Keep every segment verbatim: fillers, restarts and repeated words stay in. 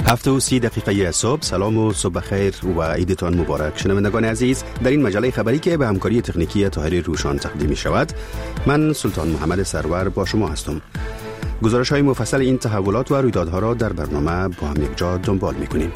هفت و سی دقیقه صبح. سلام و صبح خیر و عیدتان مبارک شنوندگان عزیز. در این مجله خبری که به همکاری تکنیکی طاهر روشان تقدیم می شود، من سلطان محمد سرور با شما هستم. گزارش های مفصل این تحولات و رویدادها را در برنامه با هم یک جا دنبال می کنیم.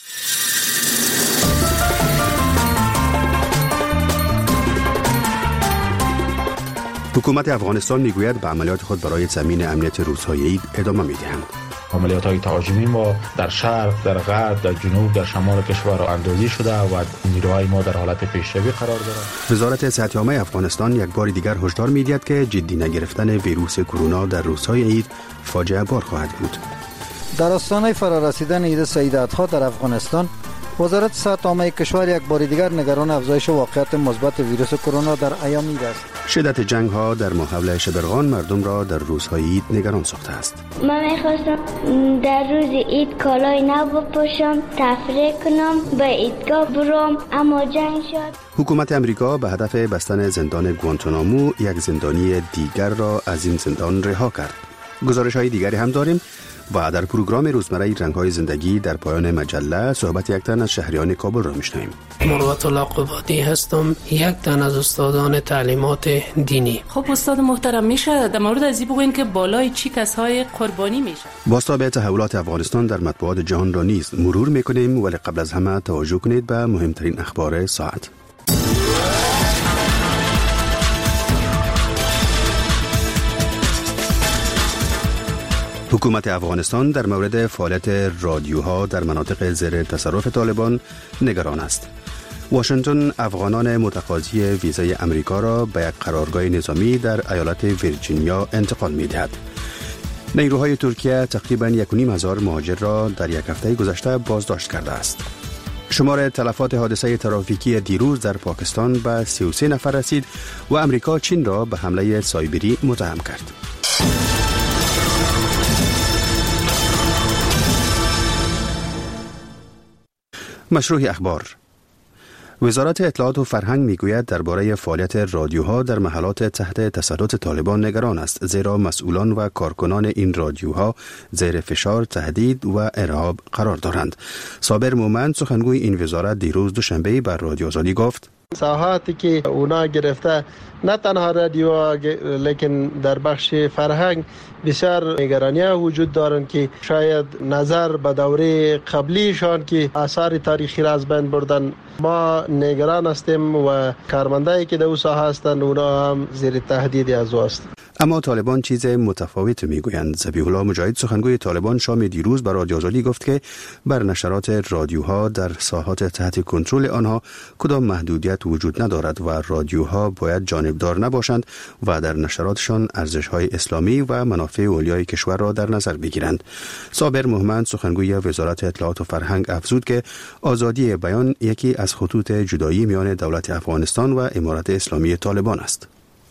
حکومت افغانستان میگوید به عملیات خود برای تامین امنیت روزهای عید ادامه میدهند. عملیات های تهاجمی ما در شرق، در غرب، در جنوب، در شمال کشور اندازی شده و نیروهای ما در حالت پیشروی قرار دارند. وزارت صحت عامه افغانستان یک بار دیگر هشدار می‌دهد که جدی نگرفتن ویروس کرونا در روزهای عید فاجعه بار خواهد بود. در آستانه فرارسیدن عید سعید الاضحی در افغانستان، وزارت صحت عامه کشور یک بار دیگر نگران افزایش واقعیت مثبت ویروس کرونا در ایام عید است. شدت جنگ ها در ماحول شبرغان مردم را در روزهای عید نگران ساخته است. من میخواستم در روز عید کالای نو بپوشم، تفریح کنم، به عیدگاه برم، اما جنگ شد. حکومت امریکا به هدف بستن زندان گوانتانامو یک زندانی دیگر را از این زندان رها کرد. گزارش های دیگری هم داریم و در پروگرام روزمره رنگ‌های زندگی در پایان مجله صحبت یک تن از شهریان کابل را میشنویم. مروت الله قبادی هستم، یک تن از استادان تعلیمات دینی. خب استاد محترم، میشه در مورد از این بگوین که بالای چی کسای قربانی میشه؟ بازتاب تحولات افغانستان در مطبوعات جهان را نیز مرور میکنیم، ولی قبل از همه توجه کنید به مهمترین اخبار ساعت. حکومت افغانستان در مورد فعالیت رادیوها در مناطق زیر تصرف طالبان نگران است. واشنگتن افغانان متقاضی ویزای امریکا را به یک قرارگاه نظامی در ایالت ویرجینیا انتقال می‌دهد. نیروهای ترکیه تقریباً یک و نیم هزار مهاجر را در یک هفته گذشته بازداشت کرده است. شمار تلفات حادثه ترافیکی دیروز در پاکستان به سی و سه نفر رسید و امریکا چین را به حمله سایبری متهم کرد. مشروع اخبار. وزارت اطلاعات و فرهنگ میگوید درباره فعالیت رادیوها در محلات تحت تسلط طالبان نگران است، زیرا مسئولان و کارکنان این رادیوها زیر فشار، تهدید و ارهاب قرار دارند. صابر مومند سخنگوی این وزارت دیروز دوشنبه بر رادیو آزادی گفت: ساحاتی که اونا گرفته نه تنها رادیو لیکن در بخش فرهنگ بسیار نگرانی‌ها وجود دارند که شاید نظر به دوره قبلیشان که آثار تاریخی را از بین بردن. ما نگران هستیم و کارمندایی که در اون ساحه هستند اونا هم زیر تهدید از است. اما طالبان چیز متفاوت میگویند. ذبیح الله مجاهد سخنگوی طالبان شام دیروز بر رادیو آزادی گفت که بر نشرات رادیوها در ساحات تحت کنترل آنها کدام محدودیت وجود ندارد و رادیوها باید جانبدار نباشند و در نشراتشان ارزش‌های اسلامی و منافع اولیای کشور را در نظر بگیرند. صابر مومند سخنگوی وزارت اطلاعات و فرهنگ افزود که آزادی بیان یکی از خطوط جدایی میان دولت افغانستان و امارت اسلامی طالبان است.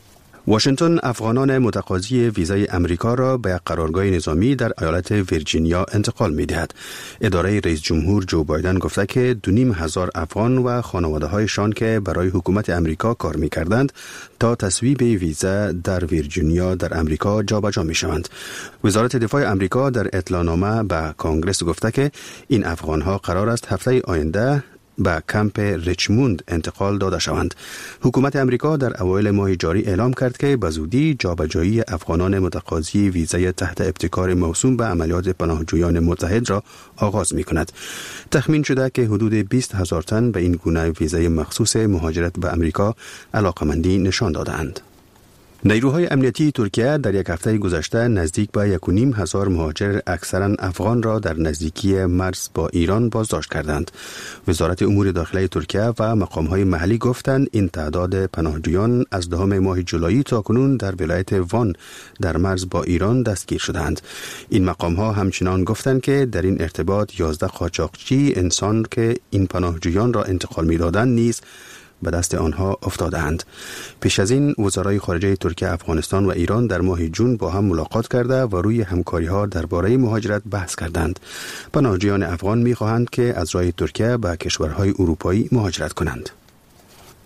واشنگتن افغانان متقاضی ویزای امریکا را به یک قرارگاه نظامی در ایالت ویرجینیا انتقال می‌دهد. اداره رئیس جمهور جو بایدن گفته که دو نیم هزار افغان و خانواده‌هایشان که برای حکومت امریکا کار می‌کردند تا تصویب ویزا در ویرجینیا در امریکا جابجا می‌شوند. وزارت دفاع امریکا در اطلاعنامه به کانگرس گفته که این افغان‌ها قرار است هفته آینده به کمپ ریچموند انتقال داده شوند. حکومت امریکا در اوایل ماه جاری اعلام کرد که به زودی جابجایی افغانان متقاضی ویزای تحت ابتکار موسوم به عملیات پناهجویان متحد را آغاز می کند. تخمین شده که حدود بیست هزار تن به این گونه ویزای مخصوص مهاجرت به امریکا علاقمندی نشان دادند. نیروهای امنیتی ترکیه در یک هفته گذشته نزدیک به یک و نیم هزار مهاجر اکثرا افغان را در نزدیکی مرز با ایران بازداشت کردند. وزارت امور داخلی ترکیه و مقام‌های محلی گفتند این تعداد پناهجویان از دهم ماه جولای تا کنون در ولایت وان در مرز با ایران دستگیر شدند. این مقام‌ها همچنان گفتند که در این ارتباط یازده قاچاقچی انسان که این پناهجویان را انتقال می‌دادند نیز به دست آنها افتادند. پیش از این وزرای خارجه ترکیه، افغانستان و ایران در ماه جون با هم ملاقات کرده و روی همکاری‌ها درباره مهاجرت بحث کردند. پناهجویان افغان می‌خواهند که از راه ترکیه به کشورهای اروپایی مهاجرت کنند.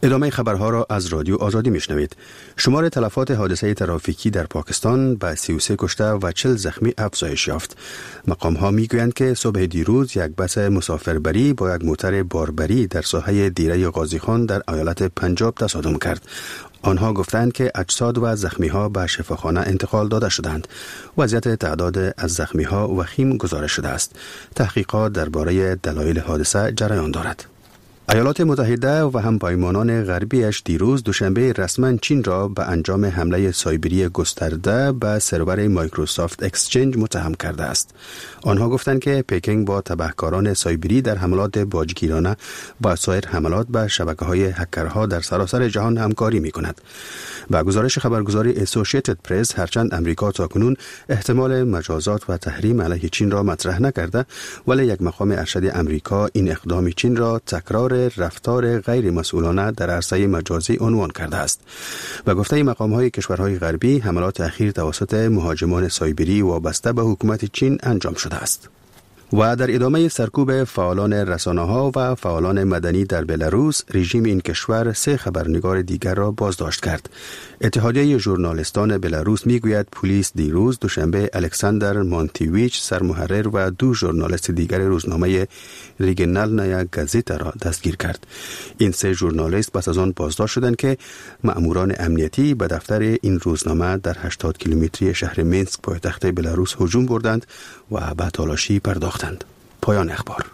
ادامه خبرها را از رادیو آزادی میشنوید. شمار تلفات حادثه ترافیکی در پاکستان به سی و سه کشته و چهل زخمی افزایش یافت. مقام ها میگویند که صبح دیروز یک بس مسافربری با یک موتر باربری در ساحه دیره غازی خان در ایالت پنجاب تصادم کرد. آنها گفتند که اجساد و زخمی ها به شفاخانه انتقال داده شدند. وضعیت تعداد از زخمی ها وخیم گزارش شده است. تحقیقات درباره دلایل حادثه جریان دارد. ایالات متحده و همپایمانان غربیش دیروز دوشنبه رسما چین را به انجام حمله سایبری گسترده به سرور مایکروسافت اکسچنج متهم کرده است. آنها گفتند که پکینگ با تبهکاران سایبری در حملات باجگیرانه با سایر حملات به شبکه‌های هکرها در سراسر جهان همکاری می‌کند. با گزارش خبرگزاری اسوسییتد پرس، هرچند امریکا تاکنون احتمال مجازات و تحریم علیه چین را مطرح نکرده، ولی یک مقام ارشد امریکا این اقدام چین را تکرار رفتار غیر مسئولانه در عرصه مجازی عنوان کرده است. و گفته مقام‌های کشورهای غربی، حملات اخیر توسط مهاجمان سایبری وابسته به حکومت چین انجام شده است. و در ادامه سرکوب فعالان رسانه‌ها و فعالان مدنی در بلاروس، رژیم این کشور سه خبرنگار دیگر را بازداشت کرد. اتحادیه ژورنالیستان بلاروس میگوید پلیس دیروز دوشنبه الکساندر مانتیویچ سرمحرر و دو ژورنالیست دیگر روزنامه ریگنالنایا گازیتا را دستگیر کرد. این سه ژورنالیست پس از آن بازداشت شدند که مأموران امنیتی به دفتر این روزنامه در هشتاد کیلومتری شهر مینسک پایتخت بلاروس هجوم بردند و به تالاشی پرداختند. پایان اخبار.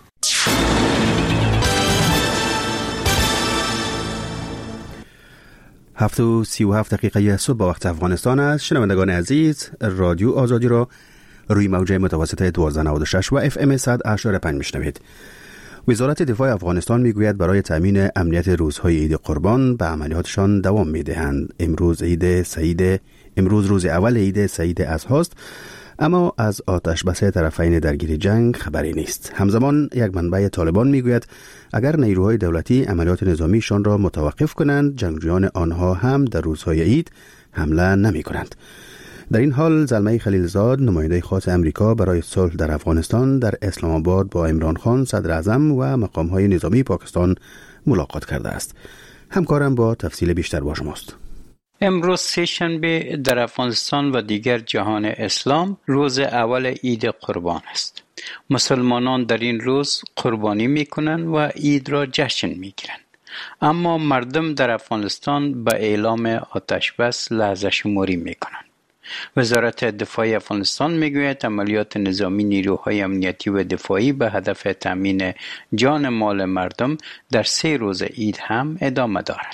هفت و سی و هفت دقیقه صبح با وقت افغانستان است. شنوندگان عزیز، رادیو آزادی را روی موج متوسط دوازده نود و شش و اف ام صد و هشت و پنج میشنوید. وزارت دفاع افغانستان میگوید برای تامین امنیت روزهای عید قربان به عملیاتشان دوام میدهند. امروز عید سعید امروز روز اول عید سعید اضحی، اما از آتش بس طرفین درگیر جنگ خبری نیست. همزمان یک منبع طالبان میگوید اگر نیروهای دولتی عملیات نظامیشان را متوقف کنند، جنگجویان آنها هم در روزهای عید حمله نمی کنند. در این حال زلمه خلیلزاد، نماینده خاص امریکا برای صلح در افغانستان، در اسلام آباد با عمران خان صدر اعظم و مقام‌های نظامی پاکستان ملاقات کرده است. همکارم با تفصیل بیشتر با شماست. امروز سه شنبه در افغانستان و دیگر جهان اسلام روز اول عید قربان است. مسلمانان در این روز قربانی میکنند و عید را جشن میگیرند. اما مردم در افغانستان به اعلام آتش بس لحظه شماری میکنند. وزارت دفاع افغانستان میگوید عملیات نظامی نیروهای امنیتی و دفاعی به هدف تامین جان مال مردم در سه روز عید هم ادامه دارد.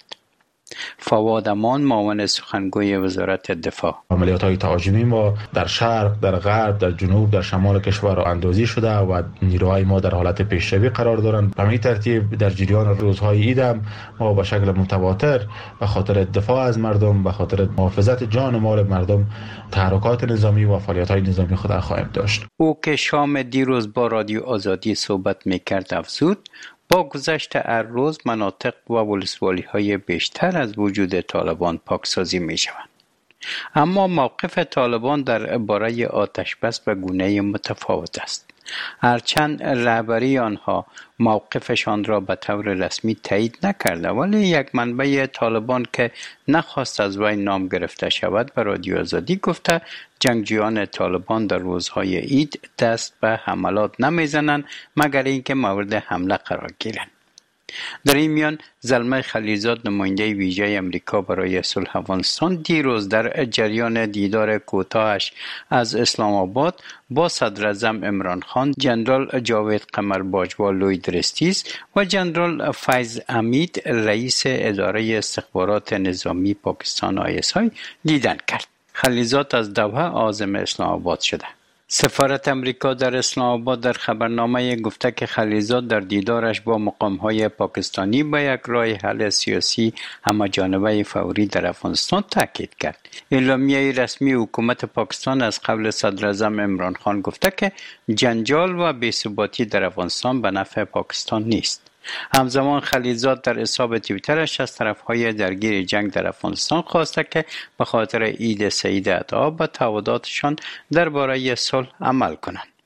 فواد امان، معاون سخنگوی وزارت دفاع: عملیات های تهاجمی ما در شرق، در غرب، در جنوب، در شمال کشور اندازی شده و نیروهای ما در حالت پیشروی قرار دارند. به همین ترتیب در جریان روزهای عید هم ما به شکل متواتر به خاطر دفاع از مردم، به خاطر محافظت جان و مال مردم، تحرکات نظامی و فعالیت های نظامی خود خواهیم داشت. او که شام دیروز با رادیو آزادی صحبت میکرد افزود با گذشت هر روز مناطق و ولسوالی‌های بیشتر از وجود طالبان پاکسازی می‌شوند. اما موقف طالبان در باره آتش بس به گونه متفاوت است. هرچند رهبری آنها موقفشان را به طور رسمی تایید نکرده، ولی یک منبع طالبان که نخواست از وی نام گرفته شود به رادیو آزادی گفته جنگجویان طالبان در روزهای عید دست به حملات نمیزنند مگر اینکه مورد حمله قرار گیرند. در این میان زلمه خلیلزاد، نماینده ویژه امریکا برای صلح افغانستان، دیروز در جریان دیدار کوتاهش از اسلام آباد با صدر اعظم عمران خان، جنرال جاوید قمر باجوا لوی درستیز و جنرال فیض حمید رئیس اداره استخبارات نظامی پاکستان آی اس آی دیدن کرد. خلیلزاد از دوحه عازم اسلام آباد شده. سفارت امریکا در اسلام آباد در خبرنامه گفته که خلیلزاد در دیدارش با مقام‌های پاکستانی به یک راه حل سیاسی همه‌جانبه فوری در افغانستان تاکید کرد. اعلامیه رسمی حکومت پاکستان از قبل صدر اعظم عمران خان گفته که جنجال و بی‌ثباتی در افغانستان به نفع پاکستان نیست. همزمان خلیلزاد در حساب توییترش از طرفهای درگیر جنگ در افغانستان خواسته که به خاطر عید سعید اضحی به تعهداتشان درباره صلح عمل کنند.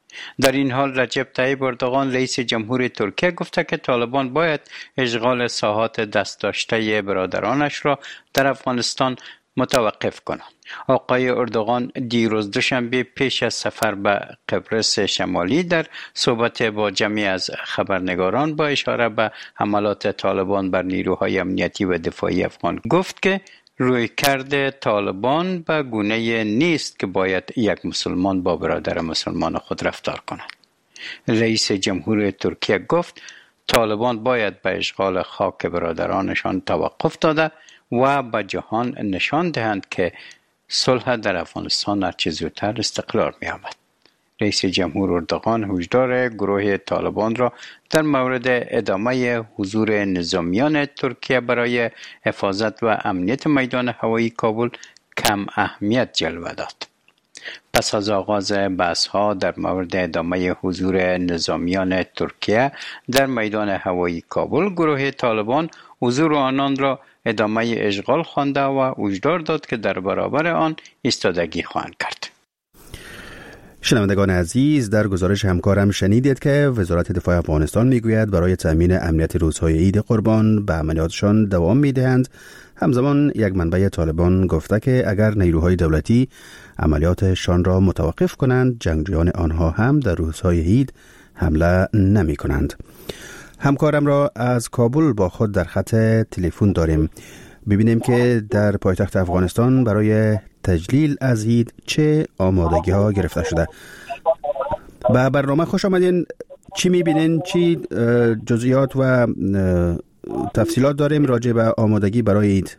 در این حال رجب طیب اردوغان رئیس جمهور ترکیه گفته که طالبان باید اشغال ساحات دست داشته برادرانش را در افغانستان متوقف کنند. آقای اردوغان دیروز دوشنبه پیش از سفر به قبرس شمالی در صحبت با جمعی از خبرنگاران با اشاره به حملات طالبان بر نیروهای امنیتی و دفاعی افغان گفت که رویکرد طالبان به گونه نیست که باید یک مسلمان با برادر مسلمان خود رفتار کند. رئیس جمهور ترکیه گفت طالبان باید به اشغال خاک برادرانشان توقف داده و به جهان نشان دهند که صلح در افغانستان هرچه زودتر استقرار می آمد. رئیس جمهور اردوغان هشدار گروه طالبان را در مورد ادامه حضور نظامیان ترکیه برای حفاظت و امنیت میدان هوایی کابل کم اهمیت جلوه داد. پس از آغاز بحث‌ها در مورد ادامه حضور نظامیان ترکیه در میدان هوایی کابل، گروه طالبان حضور آنان را ادامه اشغال خوانده و هشدار داد که در برابر آن ایستادگی خواهند کرد. شنوندگان عزیز، در گزارش همکارم شنیدید که وزارت دفاع افغانستان میگوید برای تأمین امنیت روزهای عید قربان به عملیاتشان دوام میدهند. همزمان یک منبع طالبان گفته که اگر نیروهای دولتی عملیاتشان را متوقف کنند، جنگجویان آنها هم در روزهای عید حمله نمی کنند. همکارم را از کابل با خود در خط تلفن داریم. ببینیم که در پایتخت افغانستان برای تجلیل از عید چه آمادگی ها گرفته شده. به برنامه خوش آمدین. چی میبینین؟ چی جزئیات و تفصیلات داریم راجع به آمادگی برای عید؟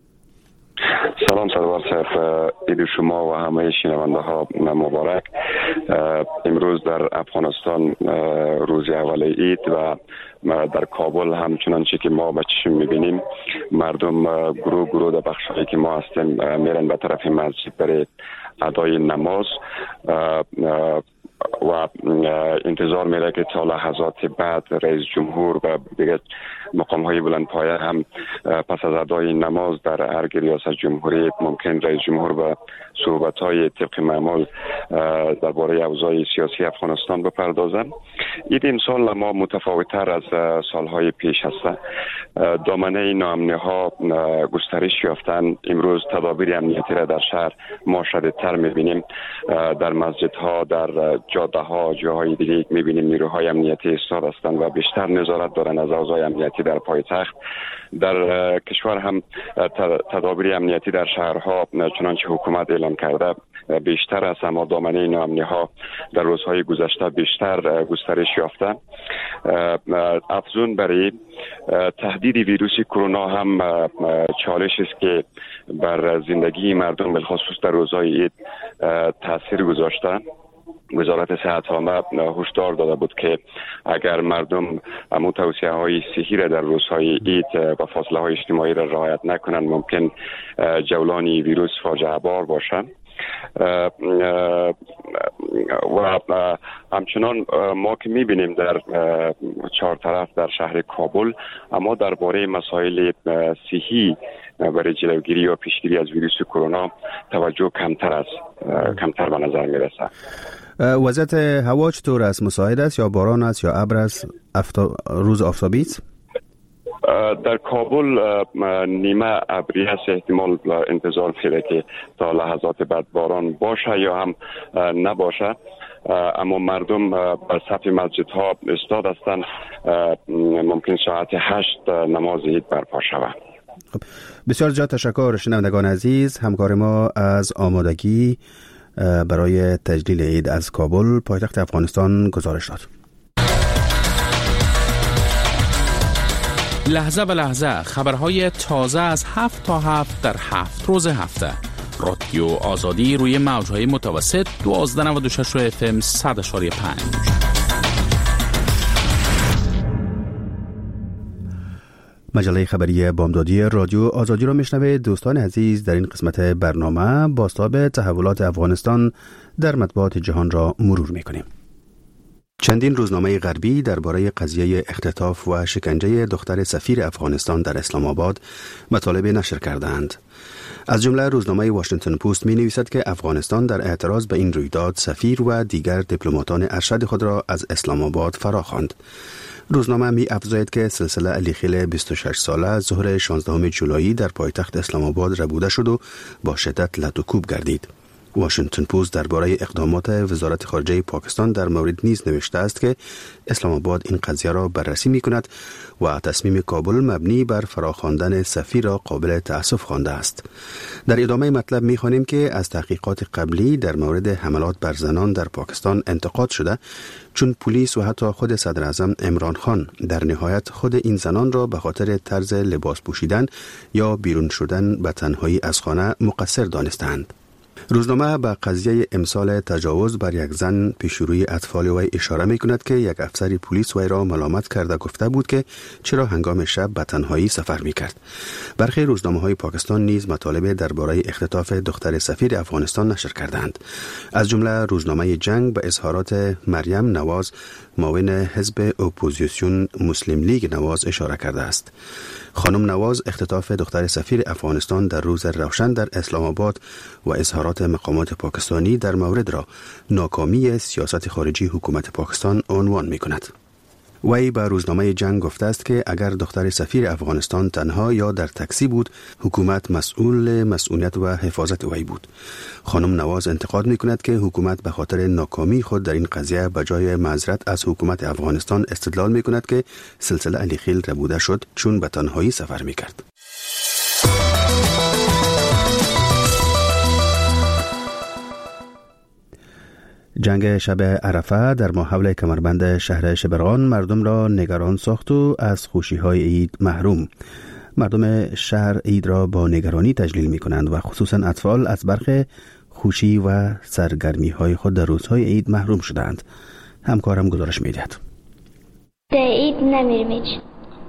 سلام سرور صاحب، عید شما و همه شنونده ها مبارک. امروز در افغانستان روز اول عید و در کابل همچنان چی که ما به چشم میبینیم مردم گروه گروه در بخشایی که ما هستیم میرن به طرف مسجد برای ادای نماز و انتظار میره که تا لحظات بعد رئیس جمهور و دیگر مقام های بلند پایه هم پس از ادای نماز در ارگ ریاست جمهوری ممکن رئیس جمهور به صحبت های طبق معمول درباره اوضاع سیاسی افغانستان بپردازند. عید امسال ما متفاوت تر از سالهای پیش هست. دامنه ناامنی ها گسترش یافتن. امروز تدابیر امنیتی را در شهر ما شدیدتر میبینیم. در مسجد ها، در جاده ها، جاهای دیگه میبینیم نیروهای امنیتی ایستاد هستند و بیشتر نظارت دارن از اوضاع امنیتی در پایتخت. در کشور هم تدابیر امنیتی در شهرها چنانچه حکومت اعلام کرده بیشتر است، اما دامنه ناامنی ها در روزهای گذشته بیشتر گسترش یافته. افزون برای تهدید ویروس کرونا هم چالش است که بر زندگی مردم بالخصوص در روزهای عید تاثیر گذاشته. وزارت صحت عامه هشدار داده بود که اگر مردم امو توصیه های صحی را در روزهای عید و فاصله های اجتماعی را رعایت نکنند ممکن جولان ویروس فاجعه بار باشد. و همچنان ما که میبینیم در چهار طرف در شهر کابل، اما درباره مسائل صحی برای جلوگیری یا پیشگیری از ویروس کرونا توجه کمتر است، کمتر به نظر میرسه. وضعیت هوا چطور است؟ مساعد است یا باران است یا ابر است؟ افتا... روز آفتابی است؟ در کابل نیمه ابری است، احتمال انتظار میره که تا لحظات بعد باران باشه یا هم نباشه. اما مردم به صف مسجد ها استاد هستند، ممکن ساعت هشت نماز عید برپا شود. بسیار زیاد تشکر شنوندگان عزیز. همکار ما از آمادگی برای تجلیل عید از کابل پایتخت افغانستان گزارش داد. لحظه به لحظه خبرهای تازه از هفت تا هفت در هفت روز هفته. رادیو آزادی روی موجهای متوسط دوازده نود و شش اف ام صد اشاری پنج. مجله خبری بامدادی رادیو آزادی را میشنوید. دوستان عزیز، در این قسمت برنامه بازتاب تحولات افغانستان در مطبوعات جهان را مرور میکنیم. چندین روزنامه غربی درباره قضیه اختطاف و شکنجه دختر سفیر افغانستان در اسلام آباد مطالب نشر کردند. از جمله روزنامه واشنگتن پست می نویسد که افغانستان در اعتراض به این رویداد سفیر و دیگر دیپلماتان ارشد خود را از اسلام آباد فرا خواند. روزنامه می افزاید که سلسله علیخیل بیست و شش ساله ظهر شانزدهم جولایی در پایتخت اسلام آباد ربوده شد و با شدت لط و کوب گردید. واشنگتن پست درباره اقدامات وزارت خارجه پاکستان در مورد نیز نوشته است که اسلام آباد این قضیه را بررسی می کند و تصمیم کابل مبنی بر فراخواندن سفیر را قابل تأسف خوانده است. در ادامه مطلب می خوانیم که از تحقیقات قبلی در مورد حملات بر زنان در پاکستان انتقاد شده، چون پلیس و حتی خود صدر اعظم عمران خان در نهایت خود این زنان را به خاطر طرز لباس پوشیدن یا بیرون شدن به تنهایی از خانه مقصر دانستند. روزنامه به قضیه امسال تجاوز بر یک زن پیشروی اطفال وی اشاره می کند که یک افسر پلیس وی را ملامت کرده گفته بود که چرا هنگام شب به تنهایی سفر می کرد. برخی روزنامه های پاکستان نیز مطالب درباره اختطاف دختر سفیر افغانستان نشر کردند. از جمله روزنامه جنگ به اظهارات مریم نواز، معاون حزب اپوزیسیون مسلم لیگ نواز اشاره کرده است. خانم نواز اختطاف دختر سفیر افغانستان در روز روشن در اسلام آباد و اظهارات مقامات پاکستانی در مورد را ناکامی سیاست خارجی حکومت پاکستان عنوان می کند. وی به روزنامه جنگ گفته است که اگر دختر سفیر افغانستان تنها یا در تاکسی بود، حکومت مسئول مسئولیت و حفاظت وی بود. خانم نواز انتقاد می کند که حکومت به خاطر ناکامی خود در این قضیه به جای معذرت از حکومت افغانستان استدلال می کند که سلسله علیخیل ربوده شد چون به تنهایی سفر می کرد. جنگ شب عرفه در ماحول کمربند شهر شبرغان مردم را نگران ساخت و از خوشی‌های عید محروم. مردم شهر عید را با نگرانی تجلیل می کنند و خصوصا اطفال از برخی خوشی و سرگرمی‌های خود در روزهای عید محروم شدند. همکارم گزارش می‌دهد. در عید نمیریم.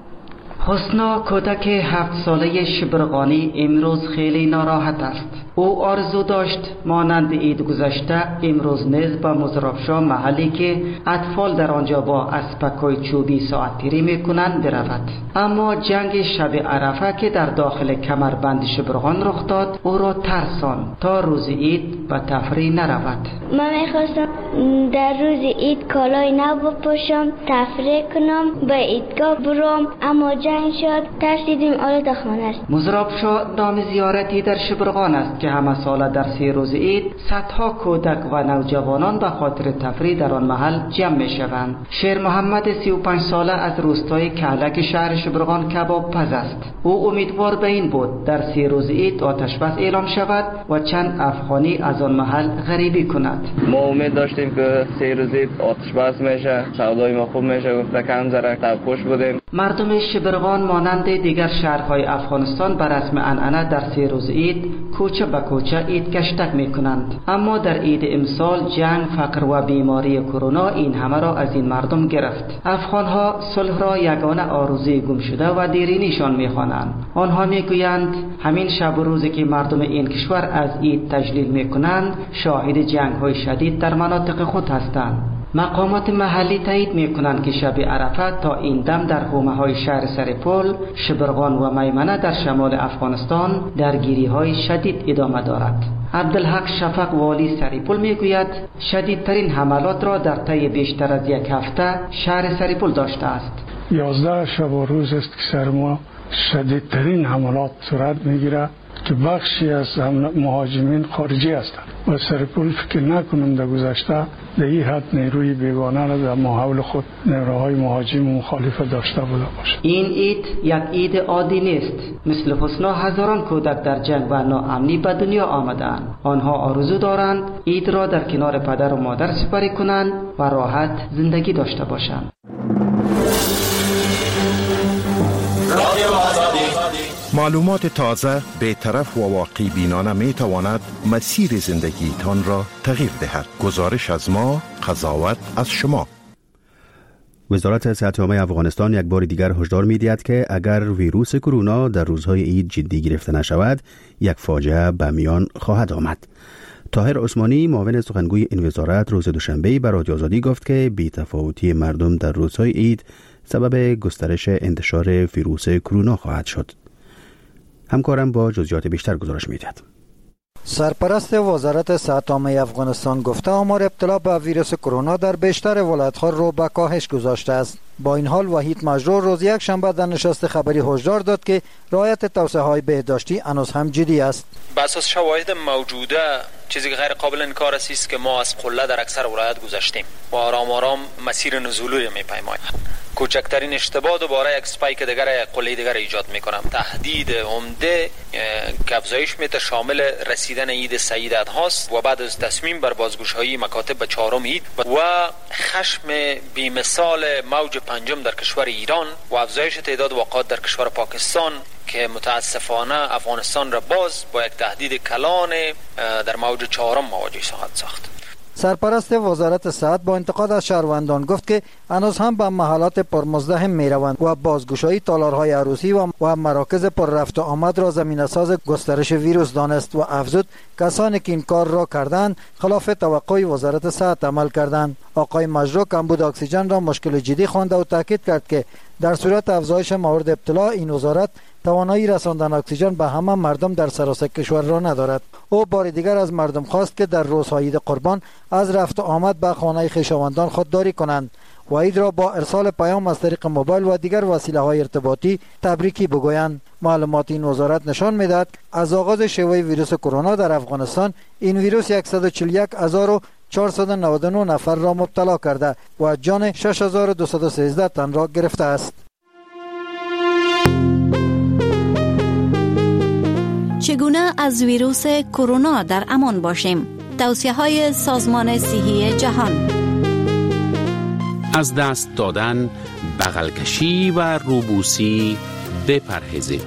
حسنا کودک هفت ساله شبرغانی امروز خیلی ناراحت است. او آرزو داشت مانند عید گذشته امروز نیز به مزرابشاه محلی که اطفال در آنجا با اسبک‌های چوبی ساعت‌گیری می‌کنند برود. اما جنگ شب عرفه که در داخل کمربند شبرغان رخ داد او را ترسان تا روز عید به تفریح نرود. من می‌خواستم در روز عید کالای نو بپوشم، تفریح کنم، به عیدگاه برم، اما جنگ شد، ترسیدیم آلت خانه است. مزرابشاه نام زیارتی در شبرغان است که همه ساله در سه روز عید صدها کودک و نوجوانان به خاطر تفریح در آن محل جمع می شوند. شیر محمد سی و پنج ساله از روستای کهلک شهر شبرغان کباب پز است. او امیدوار به این بود در سه روز عید آتش بس اعلام شود و چند افغانی از آن محل غریبی کند. ما امید داشتیم که سه روز عید آتش بس میشه، سودای ما خوب میشه، گفته کم زره خوش بودیم. مردم شبرغان مانند دیگر شهرهای افغانستان بر رسم عنعنه در سه روز عید کوچه به کوچه عید گشتک می کنند. اما در عید امسال جنگ، فقر و بیماری کرونا این همه را از این مردم گرفت. افغانها صلح را یگانه آرزوی گم شده و دیرینیشان می خوانند. آنها می گویند همین شب و روزی که مردم این کشور از عید تجلیل می کنند شاهد جنگ های شدید در مناطق خود هستند. مقامات محلی تایید می کنند که شب عرفه تا این دم در حومه های شهر سرپل، شبرغان و میمنه در شمال افغانستان درگیری های شدید ادامه دارد. عبدالحق شفق والی سرپل می گوید شدیدترین حملات را در طی بیشتر از یک هفته شهر سرپل داشته است. یازده شب و روز است که سر ما شدیدترین حملات صورت می گیرد که بخشی از مهاجمین خارجی هستند و سرپل فکر نکنم در گذشته در این حد نیروی بیگانه را در ماحول خود نیروهای مهاجم و مخالف داشته بوده باشد. این عید یک عید عادی نیست. مثل حسنا هزاران کودک در جنگ و ناامنی به دنیا آمدند. آنها آرزو دارند عید را در کنار پدر و مادر سپری کنند و راحت زندگی داشته باشند. معلومات تازه، بی‌طرف و واقعی بینانه می تواند مسیر زندگی تان را تغییر دهد. گزارش از ما، قضاوت از شما. وزارت صحت عامه افغانستان یک بار دیگر هشدار می دهد که اگر ویروس کرونا در روزهای عید جدی گرفته نشود، یک فاجعه به میان خواهد آمد. طاهر عثمانی معاون سخنگوی این وزارت روز دوشنبه به رادیو آزادی گفت که بی‌تفاوتی مردم در روزهای عید سبب گسترش انتشار ویروس کرونا خواهد شد. همکارم با جزئیات بیشتر گزارش می‌دهد. سرپرست وزارت صحت عامه افغانستان گفته آمار ابتلا به ویروس کرونا در بیشتر ولایت‌ها رو به کاهش گذاشته است. با این حال وحید مجروح روز یک شنبه در نشست خبری هشدار داد که رعایت توصیه‌های بهداشتی هنوز هم جدی است. بر اساس شواهد موجوده چیزی که غیر قابل انکار است که ما از قله در اکثر ولایت گذشتیم و آرام آرام مسیر نزولی می‌پیماییم. کوچکترین اشتباه دوباره یک اسپایک دیگر قله دیگر ایجاد می‌کنم. تهدید عمده که افزایش می‌ده شامل رسیدن عید سعیدت هاست و بعد از تصمیم بر بازگشایی مکاتب به چهارم عید و خشم بی‌مثال موج پنجم در کشور ایران و افزایش تعداد واقعات در کشور پاکستان که متاسفانه افغانستان را باز با یک تهدید کلان در موج چهارم مواجه خواهد ساخت. سرپرست وزارت صحت با انتقاد از شهروندان گفت که هنوز هم به محلات پرمزدحم می روند و بازگشایی تالارهای عروسی و, و مراکز پر رفت و آمد را زمینه‌ساز گسترش ویروس دانست و افزود کسانی که این کار را کردند خلاف توقع وزارت صحت عمل کردند. آقای مجروح کمبود اکسیژن را مشکل جدی خوانده و تاکید کرد که در صورت افزایش موارد ابتلا این وزارت توانایی رساندن اکسیژن به همه مردم در سراسر کشور را ندارد. او بار دیگر از مردم خواست که در روزهای عید قربان از رفت و آمد به خانه خویشاوندان خودداری کنند و عید را با ارسال پیام از طریق موبایل و دیگر وسیله های ارتباطی تبریکی بگویند. معلومات این وزارت نشان می‌دهد از آغاز شیوع ویروس کرونا در افغانستان این ویروس صد و چهل و یک هزار و چهارصد و نود و نه نفر را مبتلا کرده و جان شش هزار و دویست و سیزده تن را گرفته است. چگونه از ویروس کرونا در امان باشیم؟ توصیه‌های سازمان صحی جهان. از دست دادن، بغل کشی و روبوسی بپرهیزید.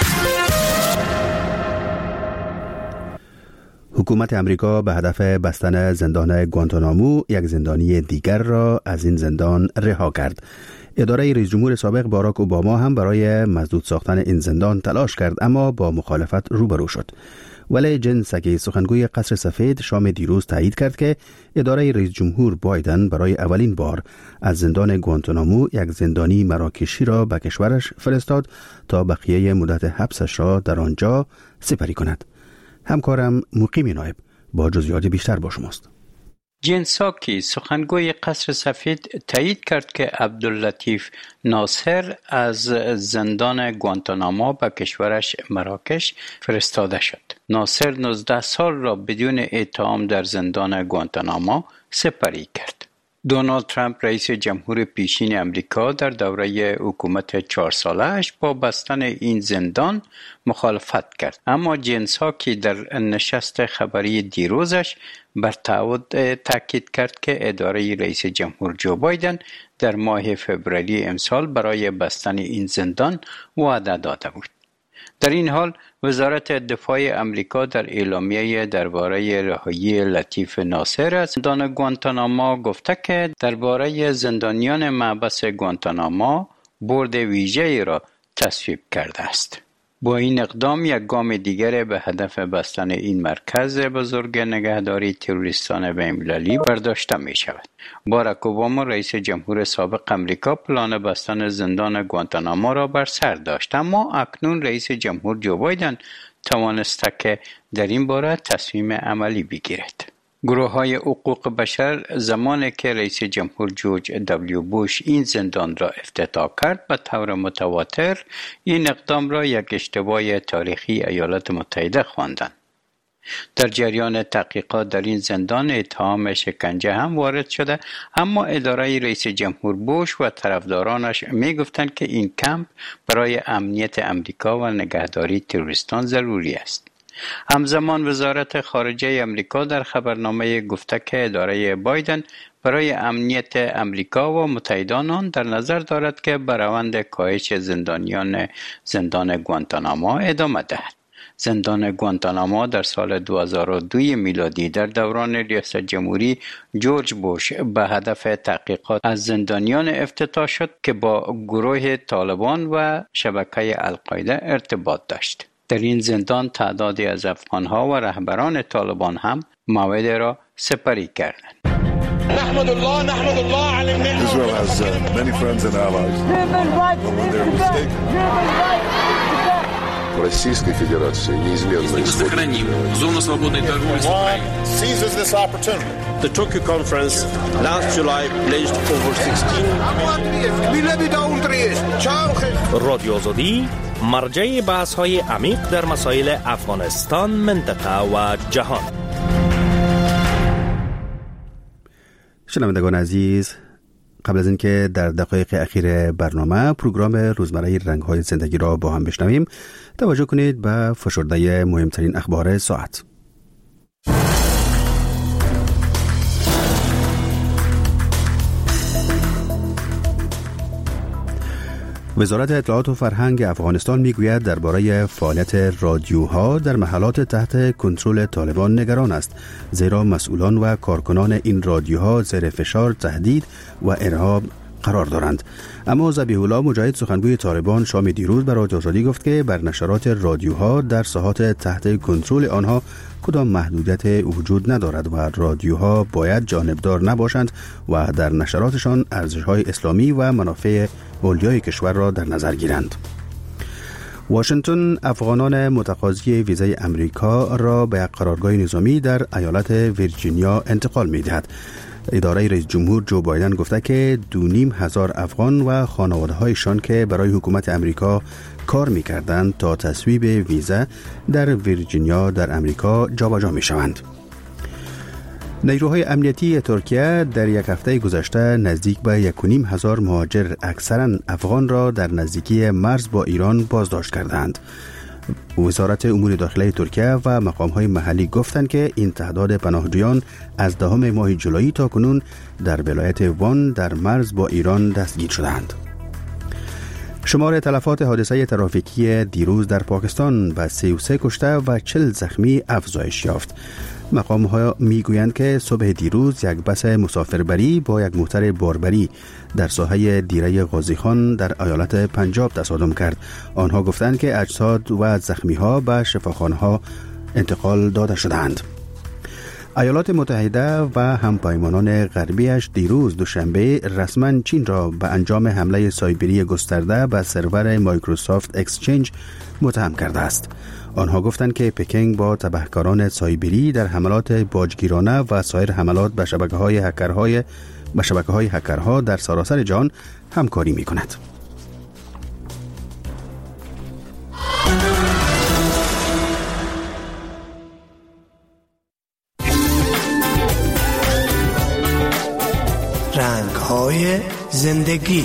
حکومت امریکا به هدف بستن زندان گوانتانامو یک زندانی دیگر را از این زندان رها کرد. اداره رئیس جمهور سابق باراک اوباما هم برای مسدود ساختن این زندان تلاش کرد اما با مخالفت روبرو شد. ولی جن ساکی سخنگوی قصر سفید شام دیروز تایید کرد که اداره رئیس جمهور بایدن برای اولین بار از زندان گوانتانامو یک زندانی مراکشی را به کشورش فرستاد تا بقیه مدت حبسش را در آنجا سپری کند. همکارم مقیم نایب با جزئیات بیشتر با شماست. جن ساکی سخنگوی قصر سفید تایید کرد که عبداللطیف ناصر از زندان گوانتانامو به کشورش مراکش فرستاده شد. ناصر نوزده سال را بدون اتهام در زندان گوانتانامو سپری کرد. دونالد ترامپ رئیس جمهور پیشین امریکا در دوره حکومت چهار ساله‌اش با بستن این زندان مخالفت کرد، اما جن ساکی در نشست خبری دیروزش بر تعهد تاکید کرد که اداره رئیس جمهور جو بایدن در ماه فوریه امسال برای بستن این زندان وعده داده بود. در این حال وزارت دفاع امریکا در اعلامیه درباره رهایی لطیف ناصر از زندان گوانتانامو گفته که درباره زندانیان محبس گوانتانامو بورد ویژه‌ای را تصویب کرده است. با این اقدام یک گام دیگر به هدف بستن این مرکز بزرگ نگهداری تروریستان بین‌المللی برداشته می شود. باراک اوباما رئیس جمهور سابق امریکا پلان بستن زندان گوانتانامو را بر سر داشت، اما اکنون رئیس جمهور جو بایدن توانسته که در این باره تصمیم عملی بگیرد. گروه های حقوق بشر زمانی که رئیس جمهور جورج دبلیو بوش این زندان را افتتاح کرد به طور متواتر این اقدام را یک اشتباه تاریخی ایالات متحده خواندند. در جریان تحقیقات در این زندان اتهام شکنجه هم وارد شده، اما اداره رئیس جمهور بوش و طرفدارانش می گفتند که این کمپ برای امنیت امریکا و نگهداری تروریستان ضروری است. همزمان وزارت خارجه امریکا در خبرنامه گفته که اداره بایدن برای امنیت امریکا و متحدان آن در نظر دارد که به روند کاهش زندانیان زندان گوانتانامو ادامه دهد. زندان گوانتانامو در سال دو هزار و دو میلادی در دوران ریاست جمهوری جورج بوش به هدف تحقیقات از زندانیان افتتاح شد که با گروه طالبان و شبکه القاعده ارتباط داشت. در این زندان تعدادی از افغانها و رهبران طالبان هم موعد را سپری کردند. نحمد الله نحمد الله على النعمة. Israel has uh, many friends and allies. But when they're mistaken. Российской Федерации неизменно сохраним зону свободной торговли с Украиной. Seizes this opportunity. The Tokyo conference last July pledged over sixteen. رادیو آزادی مرجع بحث‌های عمیق در مسائل افغانستان، منطقه و جهان. شنوندگان عزیز، قبل از اینکه در دقایق اخیر برنامه پروگرام روزمره رنگ‌های زندگی را با هم بشنویم، توجه کنید به فشرده مهمترین اخبار ساعت. وزارت اطلاعات و فرهنگ افغانستان میگوید درباره فعالیت رادیوها در محلات تحت کنترل طالبان نگران است، زیرا مسئولان و کارکنان این رادیوها زیر فشار، تهدید و ارهاب قرار دارند. اما ذبیح الله مجاهد، سخنگوی طالبان، شام دیروز به رادیو آزادی گفت که بر نشرات رادیوها در ساحات تحت کنترل آنها کدام محدودیت وجود ندارد و رادیوها باید جانبدار نباشند و در نشراتشان ارزش‌های اسلامی و منافع اولیای کشور را در نظر گیرند. واشنگتن افغانان متقاضی ویزای امریکا را به قرارگاه نظامی در ایالت ویرجینیا انتقال می‌دهد. اداره رئیس جمهور جو بایدن گفته که دو نیم هزار افغان و خانواده‌هایشان که برای حکومت امریکا کار می‌کردند تا تصویب ویزا در ویرجینیا در امریکا جابجا می‌شوند. نیروهای امنیتی ترکیه در یک هفته گذشته نزدیک به یک و نیم هزار مهاجر اکثرا افغان را در نزدیکی مرز با ایران بازداشت کردند. وزارت امور داخلی ترکیه و مقام‌های محلی گفتند که این تعداد پناهجویان از دهم ماه جولای تا کنون در ولایت وان در مرز با ایران دستگیر شدند. شمار تلفات حادثه ترافیکی دیروز در پاکستان به سی و سه کشته و چهل زخمی افزایش یافت. مقام‌ها میگویند که صبح دیروز یک بس مسافربری با یک موتر باربری در ساحه دیره غازی خان در ایالت پنجاب تصادم کرد. آنها گفتند که اجساد و زخمی‌ها به شفاخانه‌ها انتقال داده شدند. ایالات متحده و همپیمانان غربیش دیروز دوشنبه رسما چین را به انجام حمله سایبری گسترده به سرور مایکروسافت اکسچنج متهم کرده است. آنها گفتند که پکینگ با تبهکاران سایبری در حملات باجگیرانه و سایر حملات به شبکه‌های هکرهای به شبکه‌های هکرها در سراسر جهان همکاری می‌کند. رنگ‌های زندگی.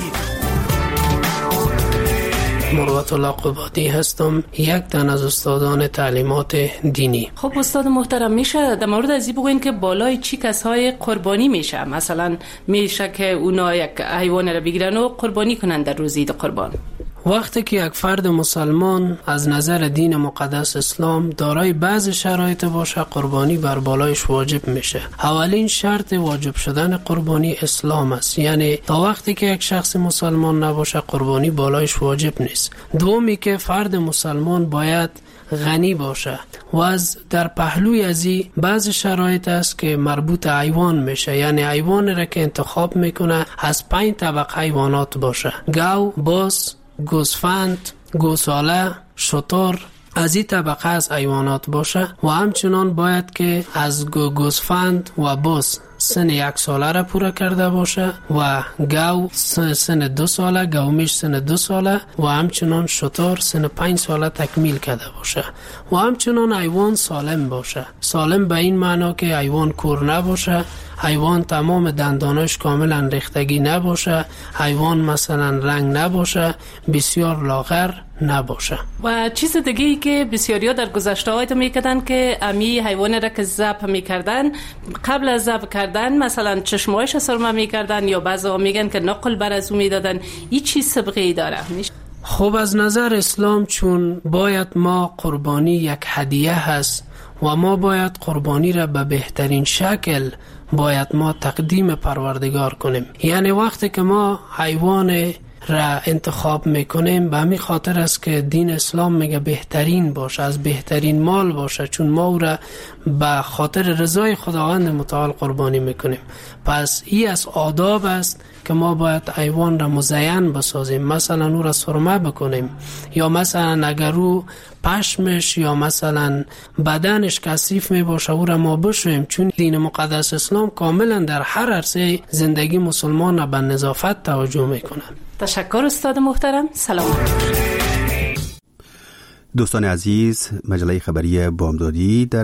مروت الله قبادی هستم، یک تن از استادان تعلیمات دینی. خب استاد محترم، میشه در مورد از این بگوین که بالای چی کسای قربانی میشه؟ مثلا میشه که اونا یک حیوان را بگیرن و قربانی کنن در روز عید قربان؟ وقتی که یک فرد مسلمان از نظر دین مقدس اسلام دارای بعض شرایط باشه، قربانی بر بالایش واجب میشه. اولین شرط واجب شدن قربانی اسلام است، یعنی تا وقتی که یک شخص مسلمان نباشه قربانی بالایش واجب نیست. دومی که فرد مسلمان باید غنی باشه و از در پهلوی ازی بعض شرایط است که مربوط حیوان میشه، یعنی حیوان را که انتخاب میکنه از پنج طبقه حیوانات باشه: گاو، باز، گوسفند، گوساله، شتر، از این طبقه از حیوانات باشه. و همچنان باید که از گوسفند و باز سن یک ساله را پورا کرده باشه و گاو سن دو ساله، گاومیش سن دو ساله و همچنان شتر سن پنج ساله تکمیل کرده باشه و همچنان حیوان سالم باشه. سالم به این معنا که حیوان کور نباشه، حیوان تمام دندانش کاملا ریختگی نباشه، حیوان مثلا رنگ نباشه، بسیار لاغر نباشه. و چیز دیگه ای که بسیاریا در گذشته هایت میکردن که امی حیوان را که ذبح میکردن، قبل از ذبح کردن مثلا چشمایش سرمه میکردن یا بعضا میگن که نقل بر از او میدادن. این چی سبقه داره؟ خب از نظر اسلام چون باید ما قربانی یک هدیه هست و ما باید قربانی را به بهترین شکل باید ما تقدیم پروردگار کنیم. یعنی وقتی که ما حیوان را انتخاب میکنیم به همین خاطر است که دین اسلام میگه بهترین باشه، از بهترین مال باشه، چون ما او را به خاطر رضای خداوند متعال قربانی میکنیم. پس این از آداب است که ما باید حیوان را مزین بسازیم، مثلا او را سرمه بکنیم، یا مثلا اگر او پشمش یا مثلا بدنش کثیف می باشه او را ما بشویم، چون دین مقدس اسلام کاملا در هر عرصه زندگی مسلمان به نظافت توجه میکنه. تشکر استاد محترم. سلام. دوستان عزیز، مجله خبری بامدادی در